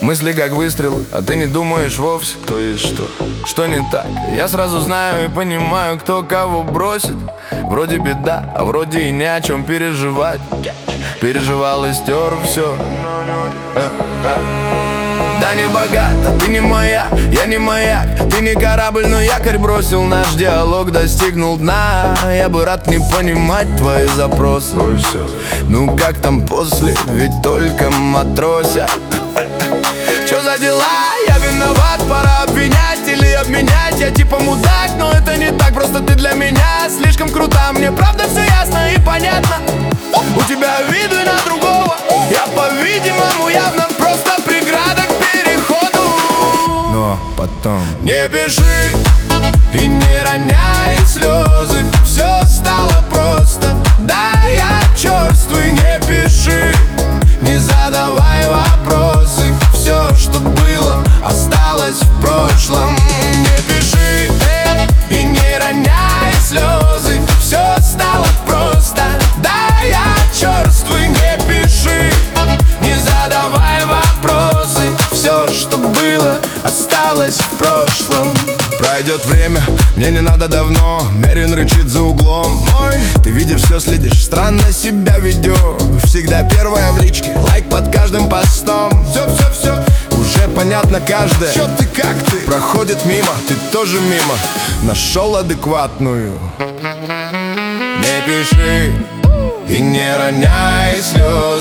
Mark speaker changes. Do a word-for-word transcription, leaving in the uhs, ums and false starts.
Speaker 1: Мысли как выстрел, а ты не думаешь вовсе.
Speaker 2: То есть что?
Speaker 1: Что не так? Я сразу знаю и понимаю, кто кого бросит. Вроде беда, а вроде и не о чем переживать. Переживал и стер все. Да не богат, а ты не моя, я не маяк. Ты не корабль, но якорь бросил. Наш диалог достигнул дна. Я бы рад не понимать твои запросы.
Speaker 2: Ну и все.
Speaker 1: Ну как там после, ведь только матрося. Чё за дела? Я виноват, пора обвинять или обменять. Я типа мудак, но это не так, просто ты для меня слишком крута. Мне правда все ясно и понятно. У тебя виды на другого. Я, по-видимому, явно просто преграда к переходу. Но потом не пиши и не роняй слезы. Все стало просто, да я черствый. Не пиши, не задавай вопросы. Все, что было, осталось в прошлом. Не пиши э, и не роняй слезы. Все стало просто, да я черствый. Не пиши, не задавай вопросы. Все, что было, осталось в прошлом. Пройдет время, мне не надо давно. Мерин рычит за углом. Ой, ты видишь все, следишь, странно себя ведешь. Всегда первая в личке, лайк под каждым постом. Все, все, все, уже понятно каждое. Чё ты, как ты? Проходит мимо, ты тоже мимо. Нашел адекватную. Не пиши и не роняй слез.